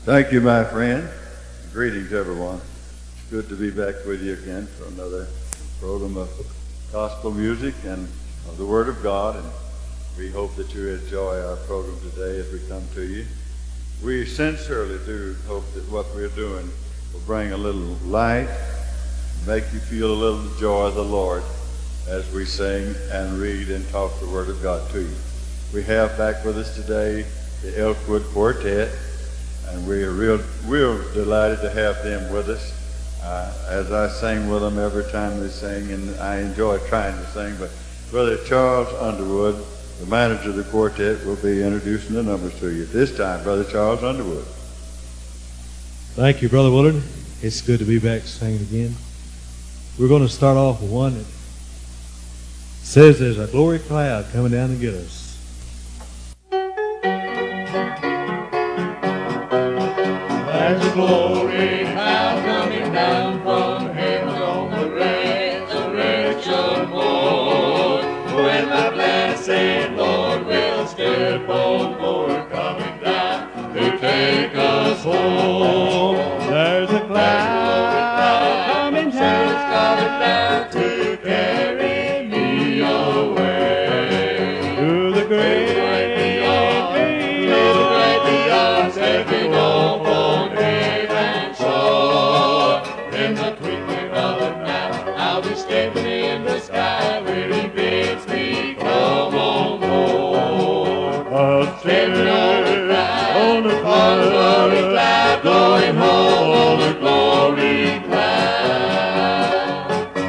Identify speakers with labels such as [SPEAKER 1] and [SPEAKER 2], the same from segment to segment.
[SPEAKER 1] Thank you, my friend. Greetings, everyone. It's good to be back with you again for another program of gospel music and of the Word of God. And we hope that you enjoy our program today as we come to you. We sincerely do hope that what we're doing will bring a little light, make you feel a little joy of the Lord as we sing and read and talk the Word of God to you. We have back with us today the Elkwood Quartet, and we are real delighted to have them with us. As I sing with them every time they sing, and I enjoy trying to sing, but Brother Charles Underwood, the manager of the quartet, will be introducing the numbers to you. At this time, Brother Charles Underwood.
[SPEAKER 2] Thank you, Brother Willard. It's good to be back singing again. We're going to start off with one that says there's a glory cloud coming down to get us.
[SPEAKER 3] There's a glory cloud coming down from heaven on the resurrection morn, when my blessed Lord will step on board, coming down to take us home.
[SPEAKER 2] There's a cloud coming
[SPEAKER 3] down to carry me away
[SPEAKER 2] to the great
[SPEAKER 3] beyond, taking off on heaven's shore. In the twinkling of an eye, I'll be standing in the sky where He bids me come on board. Standing on the glory cloud, going home on the glory cloud.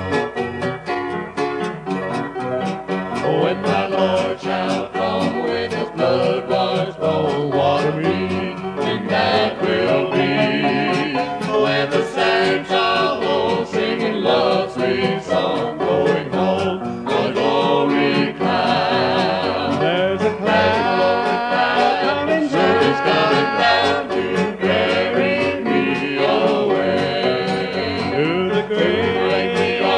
[SPEAKER 3] When my Lord shall come with His blood washed all water me, and that will be when the saints are home singing love's sweet song, going home on the glory cloud.
[SPEAKER 2] There's a cloud coming
[SPEAKER 3] down to carry me away
[SPEAKER 2] to the great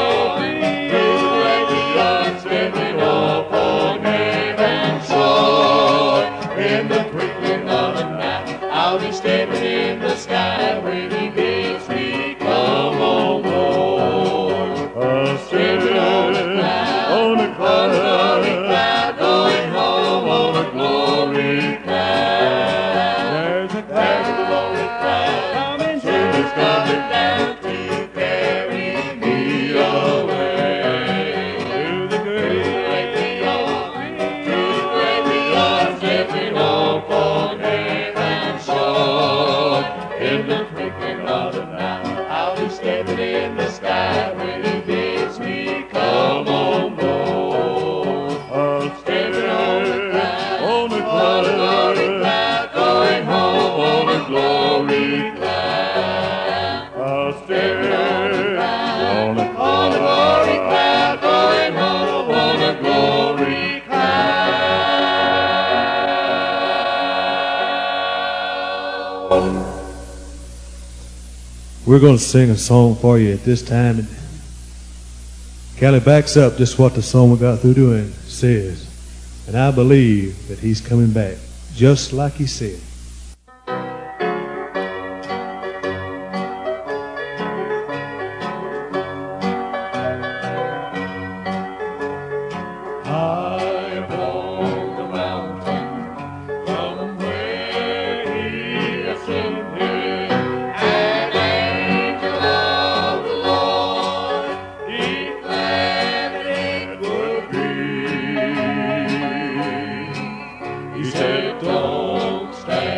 [SPEAKER 3] beyond, stepping off on heaven's shore. In the twinkling of an eye, I'll be standing in the sky when He bids me come on board. Standing on the cloud, going home on a glory cloud.
[SPEAKER 2] There's a
[SPEAKER 3] There's a glory cloud
[SPEAKER 2] coming
[SPEAKER 3] down to carry me away
[SPEAKER 2] to the great
[SPEAKER 3] beyond, stepping off on heaven's shore. In the twinkling of an eye, I'll be standing in the sky when He bids me come on board. Standing on the glory cloud, going home on the glory cloud. Standing on the glory cloud, going home on the glory cloud.
[SPEAKER 2] We're going to sing a song for you at this time. And Callie backs up just what the song we got through doing says. And I believe that He's coming back, just like He said.
[SPEAKER 3] High upon the mountain, from where He ascended, an angel of the Lord declared that it would be. He said, don't stand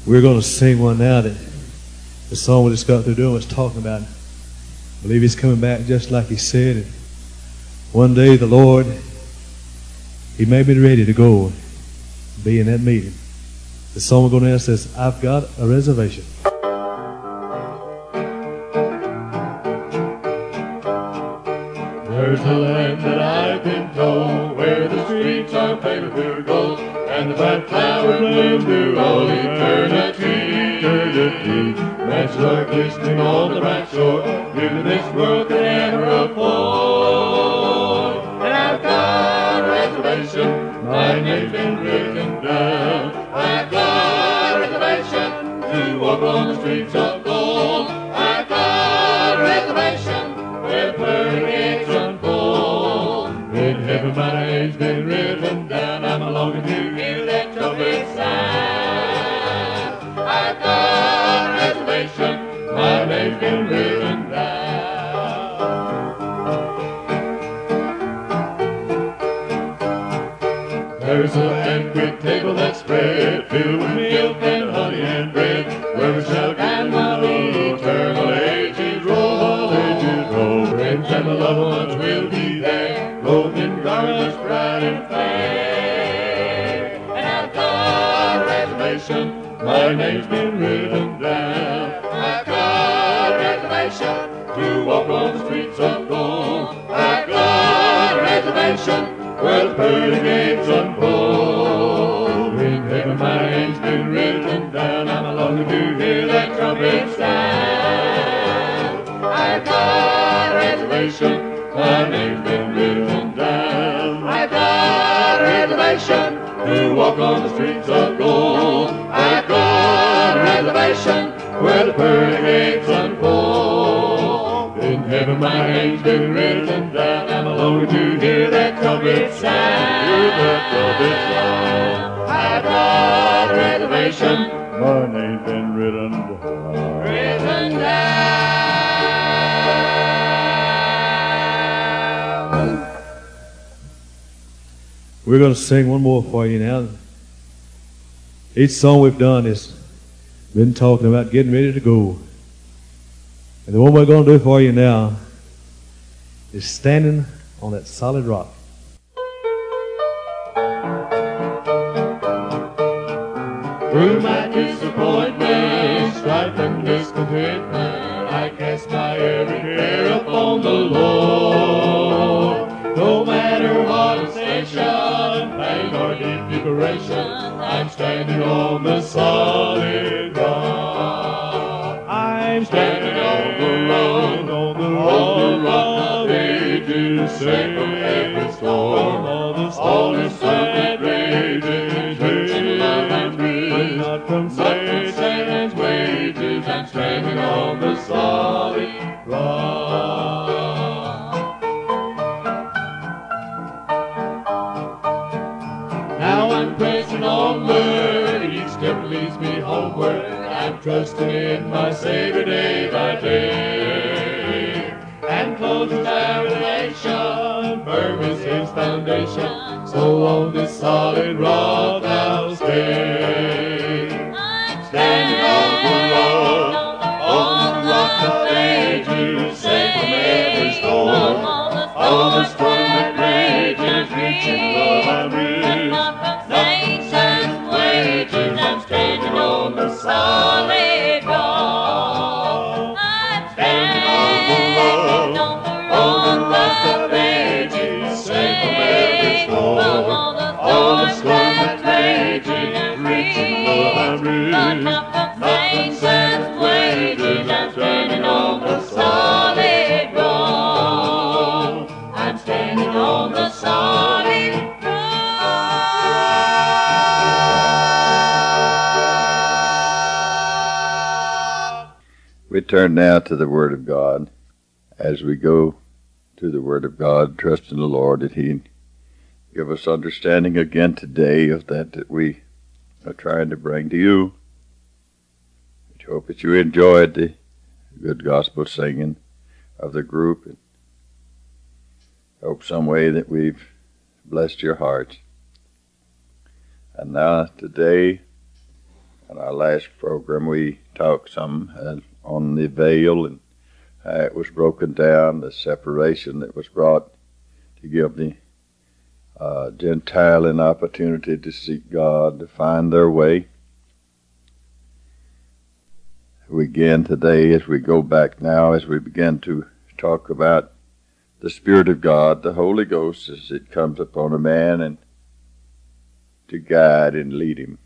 [SPEAKER 2] We're going to sing one now that the song we just got through doing was talking about. I believe he's coming back just like he said. And one day the Lord, he may be ready to go and be in that meeting. The song we're going to ask says, I've got a reservation.
[SPEAKER 3] There's a land that I've been told, where the streets are paved with pure gold, and the bright flowers bloom through all eternity. Mansions are glistening on the bright shore, beauty this world can ever afford. And I've got a reservation, my name's been written down. I've got a reservation to walk on the streets of gold. I've got a reservation where pearly gates unfold. In heaven my name's been written down. I'm longing to hear that trumpet sound. I've got a reservation, my name's been written down. There's a banquet table that's spread, filled with milk and honey and bread, where we shall and the eternal ages roll, friends and the loved ones will be there, robed in garments bright and fair. And I've got a reservation, my name's been written down. I've got a reservation to walk on the streets of gold. I've got a reservation where the pearly gates unfold. In heaven my name's been written down. I'm longing to hear that trumpet sound. I've got a reservation, my name's been written down. I've got a reservation to walk on the streets of gold. I've got a reservation where the pearly gates unfold. In heaven my name's been written down. I'm longing to hear that trumpet sound. Hear that trumpet sound. I've got a reservation, my name's been written down. Written down.
[SPEAKER 2] We're going to sing one more for you now. Each song we've done has been talking about getting ready to go. And the one we're going to do for you now is Standing on That Solid Rock.
[SPEAKER 3] Through my disappointment, strife and discontentment, I cast my every care upon the Lord. No matter what station, pain or deep decoration, I'm standing on the solid rock. I'm standing on the rock of ages, safe from every storm, all the circuit rages, reaching love and peace, not from Satan's wages. I'm standing on the solid rock. Now I'm pressing onward, each step leads me homeward. I'm trusting in my Savior day by day, and close his revelation, firm is his foundation, so on this solid rock I'll stay. I'm standing on the rock of ages, safe from every storm, all the storm that rages, reaching love and reach, not from Satan's wages. I'm standing on the solid rock. I'm standing on the rock of ages, safe from every storm, all the storm that rages, reaching love and reach, not from Satan's wages. I'm standing on the solid rock. I'm standing on the solid rock.
[SPEAKER 1] We turn now to the Word of God. As we go to the Word of God, trust in the Lord that He give us understanding again today of that we are trying to bring to you. I hope that you enjoyed the good gospel singing of the group, and hope some way that we've blessed your hearts. And now today In our last program, we talked some on the veil and how it was broken down, the separation that was brought to give the Gentile an opportunity to seek God, to find their way. We begin today, as we go back now, as we begin to talk about the Spirit of God, the Holy Ghost, as it comes upon a man and to guide and lead him.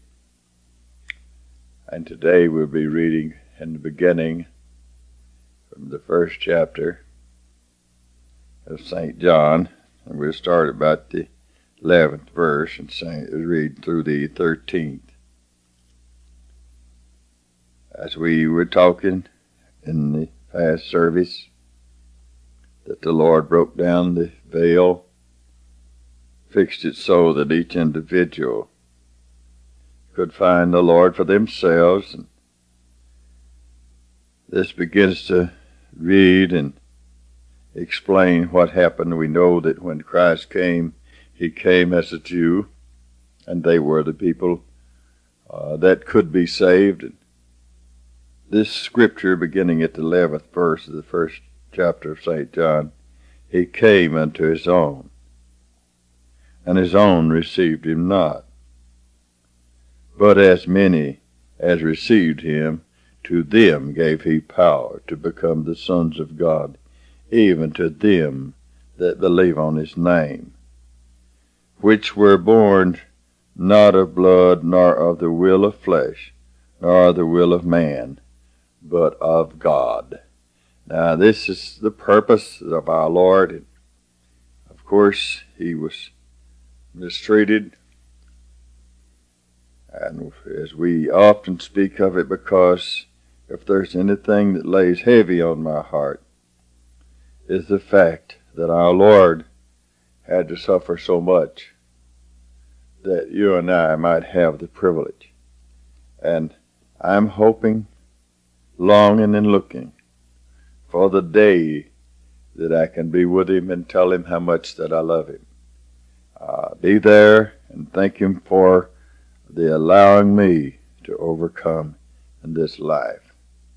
[SPEAKER 1] And today we'll be reading in the beginning from the first chapter of St. John, and we'll start about the 11th verse and read through the 13th. As we were talking in the past service, that the Lord broke down the veil, fixed it so that each individual could find the Lord for themselves. And this begins to read and explain what happened. We know that when Christ came, he came as a Jew, and they were the people that could be saved. And this scripture, beginning at the 11th verse of the first chapter of St. John, he came unto his own, and his own received him not. But as many as received him, to them gave he power to become the sons of God, even to them that believe on his name, which were born not of blood, nor of the will of flesh, nor of the will of man, but of God. Now, this is the purpose of our Lord. And of course, he was mistreated, and as we often speak of it, because if there's anything that lays heavy on my heart, is the fact that our Lord had to suffer so much that you and I might have the privilege. And I'm hoping, longing and looking for the day that I can be with him and tell him how much that I love him. Be there and thank him for the allowing me to overcome in this life.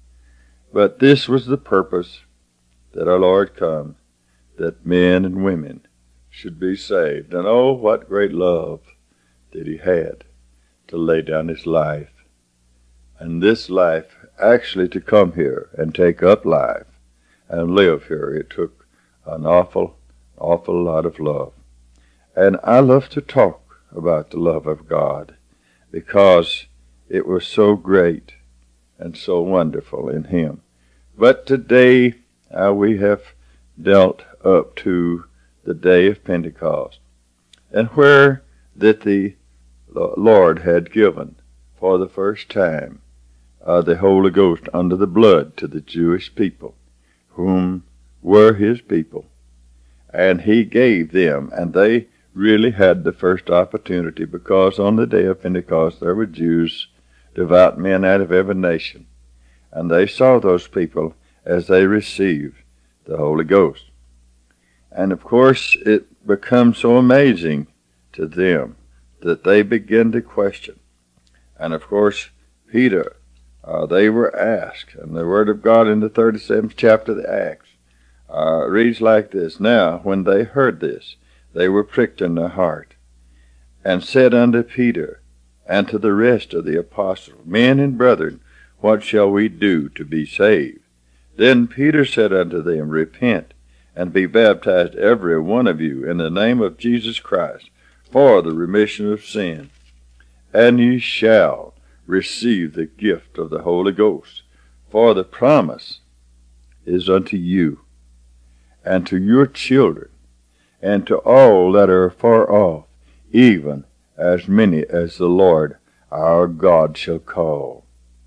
[SPEAKER 1] But this was the purpose that our Lord come, that men and women should be saved. And oh, what great love that he had to lay down his life. And this life, actually to come here and take up life and live here, it took an awful lot of love. And I love to talk about the love of God because it was so great and so wonderful in him. But today we have dealt up to the day of Pentecost, and where that the Lord had given for the first time the Holy Ghost under the blood to the Jewish people, whom were his people. And he gave them, and they really had the first opportunity, because on the day of Pentecost there were Jews, devout men out of every nation, and they saw those people as they received the Holy Ghost. And of course it becomes so amazing to them that they begin to question. And of course Peter, they were asked, and the Word of God in the 37th chapter of the Acts reads like this: Now when they heard this, they were pricked in their heart, and said unto Peter and to the rest of the apostles, Men and brethren, what shall we do to be saved? Then Peter said unto them, Repent, and be baptized every one of you in the name of Jesus Christ for the remission of sin, and ye shall receive the gift of the Holy Ghost. For the promise is unto you, and to your children, and to all that are far off, even as many as the Lord our God shall call.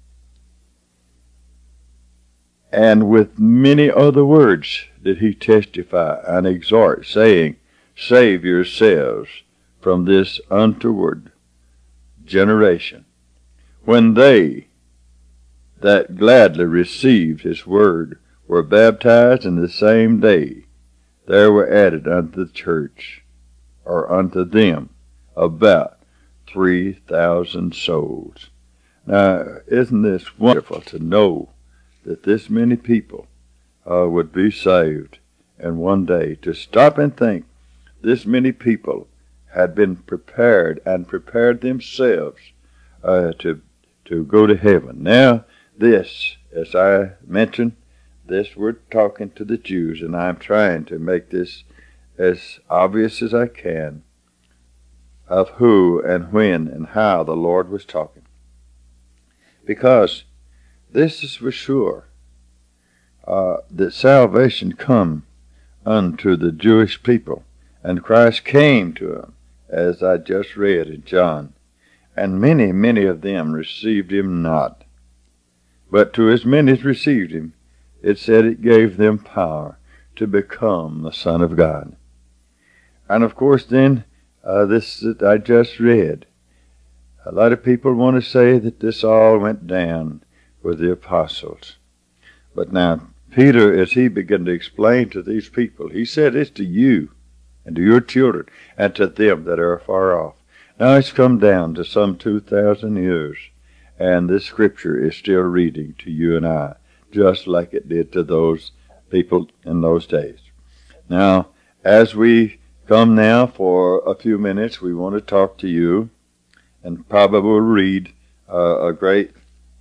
[SPEAKER 1] And with many other words did he testify and exhort, saying, Save yourselves from this untoward generation. When they that gladly received his word were baptized in the same day, there were added unto the church, or unto them, about 3,000 souls. Now, isn't this wonderful to know that this many people would be saved in one day? To stop and think, this many people had been prepared and prepared themselves to go to heaven. Now, this, as I mentioned, this we're talking to the Jews, and I'm trying to make this as obvious as I can of who and when and how the Lord was talking. Because this is for sure, that salvation come unto the Jewish people, and Christ came to them, as I just read in John. And many, many of them received him not. But to as many as received him, it said it gave them power to become the Son of God. And of course then, this that I just read, a lot of people want to say that this all went down with the apostles. But now, Peter, as he began to explain to these people, he said it's to you and to your children and to them that are far off. Now it's come down to some 2,000 years, and this scripture is still reading to you and I, just like it did to those people in those days. Now, as we come now for a few minutes, we want to talk to you, and probably will read a great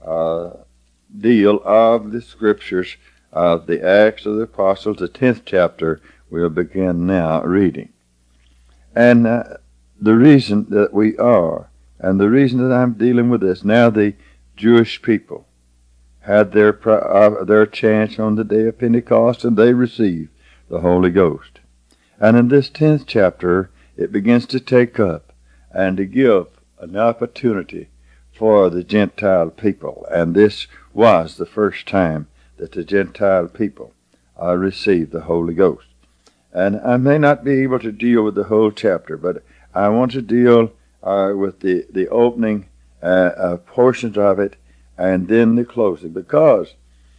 [SPEAKER 1] deal of the scriptures of the Acts of the Apostles, the 10th chapter. We'll begin now reading. And the reason that we are, and the reason that I'm dealing with this, now the Jewish people had their chance on the day of Pentecost, and they received the Holy Ghost. And in this 10th chapter, it begins to take up and to give an opportunity for the Gentile people. And this was the first time that the Gentile people received the Holy Ghost. And I may not be able to deal with the whole chapter, but I want to deal with the opening portions of it, and then the closing, because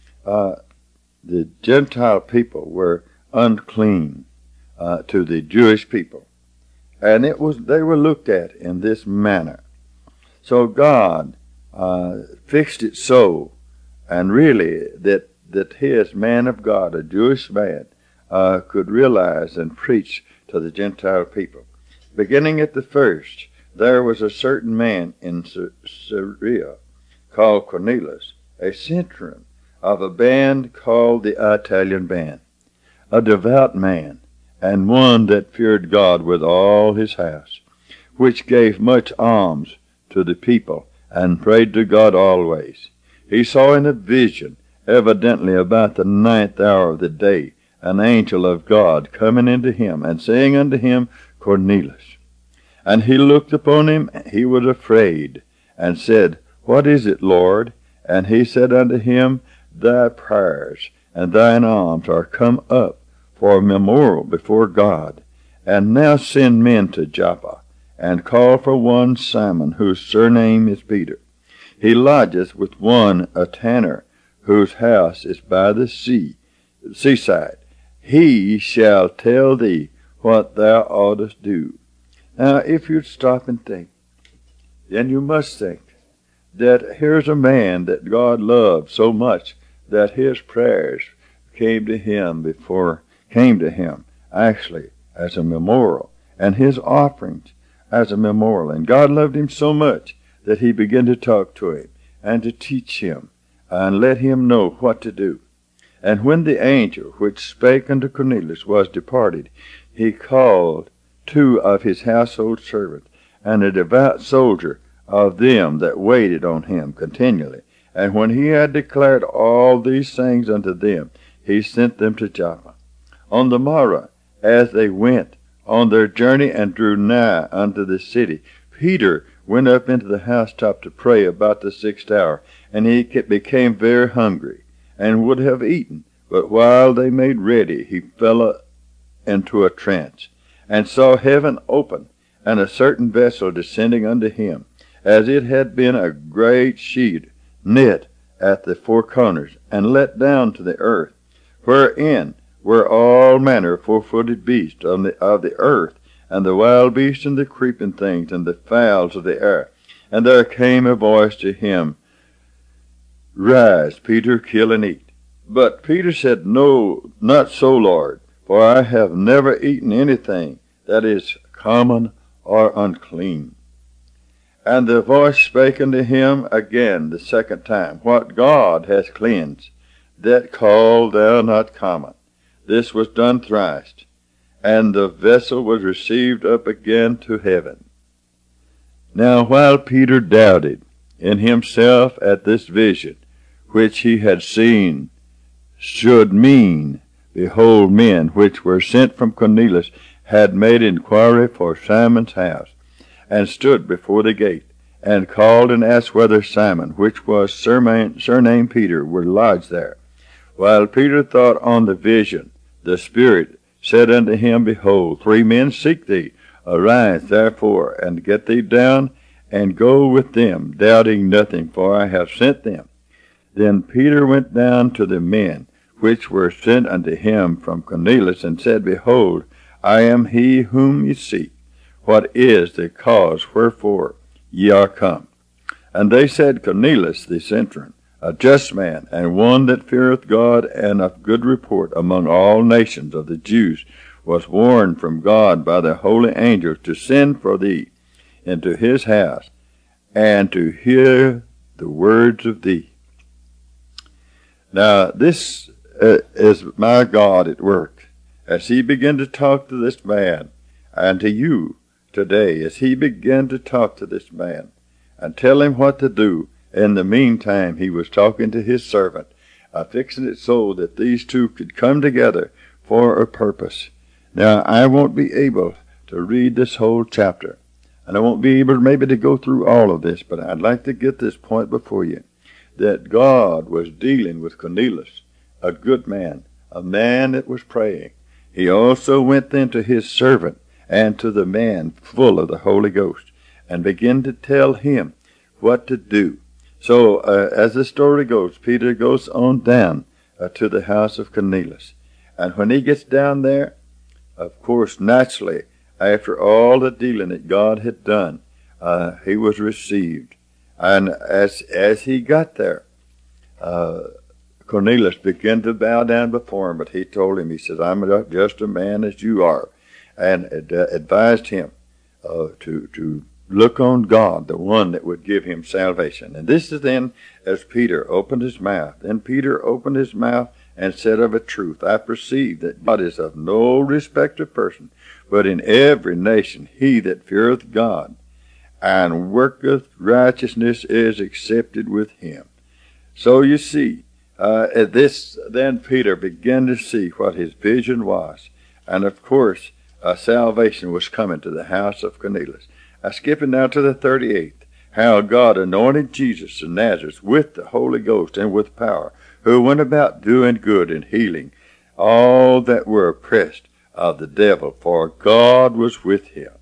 [SPEAKER 1] the Gentile people were unclean to the Jewish people, and they were looked at in this manner. So God fixed it so, and really that his man of God, a Jewish man, could realize and preach to the Gentile people. Beginning at the first, there was a certain man in Syria called Cornelius, a centurion of a band called the Italian band, a devout man, and one that feared God with all his house, which gave much alms to the people, and prayed to God always. He saw in a vision, evidently about the 9th hour of the day, an angel of God coming into him, and saying unto him, Cornelius. And he looked upon him, he was afraid, and said, What is it, Lord? And he said unto him, Thy prayers and thine alms are come up for a memorial before God. And now send men to Joppa, and call for one Simon, whose surname is Peter. He lodgeth with one a tanner, whose house is by the seaside. He shall tell thee what thou oughtest do. Now, if you'd stop and think, then you must think that here's a man that God loved so much that his prayers came to him actually as a memorial, and his offerings as a memorial. And God loved him so much that he began to talk to him and to teach him and let him know what to do. And when the angel which spake unto Cornelius was departed, he called 2 of his household servants, and a devout soldier of them that waited on him continually. And when he had declared all these things unto them, he sent them to Joppa. On the morrow, as they went on their journey and drew nigh unto the city, Peter went up into the housetop to pray about the 6th hour, and he became very hungry, and would have eaten. But while they made ready, he fell into a trance, and saw heaven open, and a certain vessel descending unto him, as it had been a great sheet knit at the 4 corners, and let down to the earth, wherein were all manner of 4-footed beasts of the earth, and the wild beasts, and the creeping things, and the fowls of the air. And there came a voice to him Rise, Peter, kill and eat. But Peter said, No, not so, Lord, for I have never eaten anything that is common or unclean. And the voice spake unto him again the second time, What God hath cleansed, that call thou not common. This was done thrice, and the vessel was received up again to heaven. Now while Peter doubted in himself at this vision, which he had seen should mean, behold, men which were sent from Cornelius had made inquiry for Simon's house, and stood before the gate, and called and asked whether Simon, which was surnamed Peter, were lodged there. While Peter thought on the vision, the Spirit said unto him, Behold, 3 men seek thee. Arise, therefore, and get thee down, and go with them, doubting nothing, for I have sent them. Then Peter went down to the men which were sent unto him from Cornelius, and said, Behold, I am he whom ye seek. What is the cause wherefore ye are come? And they said, Cornelius the centurion, a just man, and one that feareth God, and of good report among all nations of the Jews, was warned from God by the holy angels to send for thee into his house, and to hear the words of thee. Now this is my God at work, as he began to talk to this man, and to you today, as he began to talk to this man, and tell him what to do. In the meantime, he was talking to his servant, fixing it so that these two could come together for a purpose. Now, I won't be able to read this whole chapter, and I won't be able maybe to go through all of this, but I'd like to get this point before you, that God was dealing with Cornelius, a good man, a man that was praying. He also went then to his servant and to the man full of the Holy Ghost, and began to tell him what to do. So, as the story goes, Peter goes on down to the house of Cornelius. And when he gets down there, of course, naturally, after all the dealing that God had done, he was received. And as he got there, Cornelius began to bow down before him, but he told him, he said, I'm just a man as you are, and advised him to look on God, the one that would give him salvation. And this is then as Peter opened his mouth. Then Peter opened his mouth and said of a truth, I perceive that God is of no respect of person, but in every nation he that feareth God and worketh righteousness is accepted with him. So you see, at this, then Peter began to see what his vision was. And of course, salvation was coming to the house of Cornelius. Skipping now to the 38th, how God anointed Jesus of Nazareth with the Holy Ghost and with power, who went about doing good and healing all that were oppressed of the devil, for God was with him.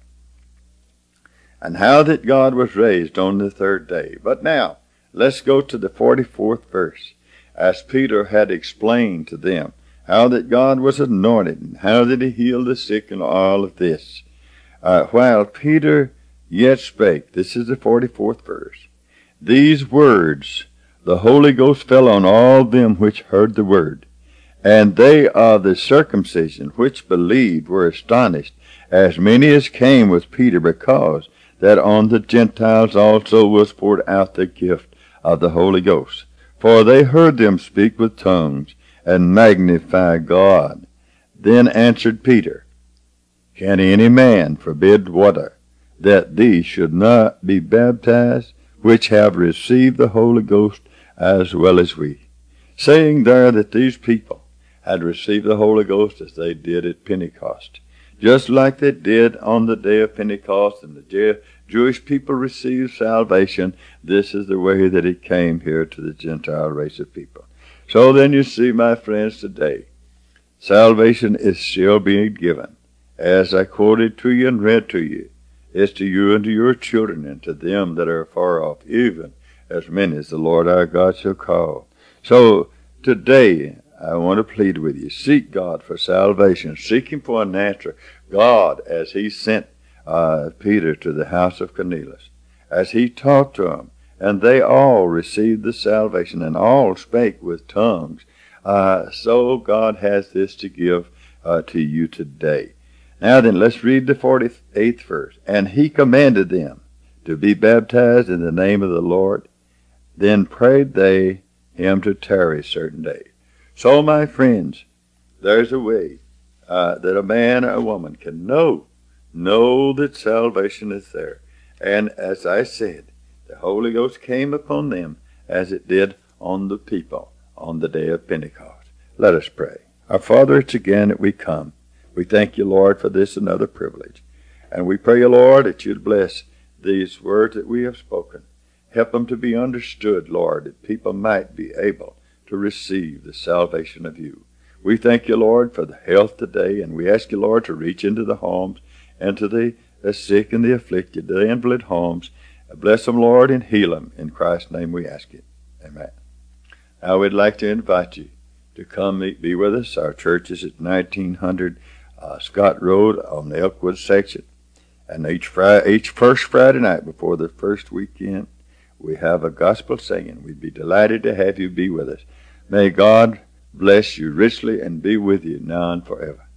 [SPEAKER 1] And how that God was raised on the 3rd day. But now, let's go to the 44th verse, as Peter had explained to them how that God was anointed, and how that he healed the sick, and all of this. While Peter yet spake, this is the 44th verse, these words, the Holy Ghost fell on all them which heard the word. And they of the circumcision which believed were astonished, as many as came with Peter, because that on the Gentiles also was poured out the gift of the Holy Ghost. For they heard them speak with tongues, and magnify God. Then answered Peter, Can any man forbid water, that these should not be baptized, which have received the Holy Ghost as well as we? Saying there that these people had received the Holy Ghost as they did at Pentecost. Just like they did on the day of Pentecost, and the Jewish people received salvation, this is the way that it came here to the Gentile race of people. So then you see, my friends, today, salvation is still being given. As I quoted to you and read to you, it's to you and to your children and to them that are far off, even as many as the Lord our God shall call. So today, I want to plead with you, seek God for salvation. Seek him for an answer. God, as he sent Peter to the house of Cornelius, as he talked to him And they all received the salvation, and all spake with tongues. So God has this to give to you today. Now then, let's read the 48th verse. And he commanded them to be baptized in the name of the Lord. Then prayed they him to tarry certain days. So, my friends, there's a way that a man or a woman can know that salvation is there. And as I said, the Holy Ghost came upon them as it did on the people on the day of Pentecost. Let us pray. Our Father, it's again that we come. We thank you, Lord, for this another privilege. And we pray you, Lord, that you'd bless these words that we have spoken. Help them to be understood, Lord, that people might be able to receive the salvation of you. We thank you, Lord, for the health today, and we ask you, Lord, to reach into the homes and to the sick and the afflicted, the invalid homes. Bless them, Lord, and heal them. In Christ's name we ask it. Amen. Now we'd like to invite you to come be with us. Our church is at 1900 Scott Road on the Elkwood section. And each first Friday night before the first weekend, we have a gospel singing. We'd be delighted to have you be with us. May God bless you richly and be with you now and forever.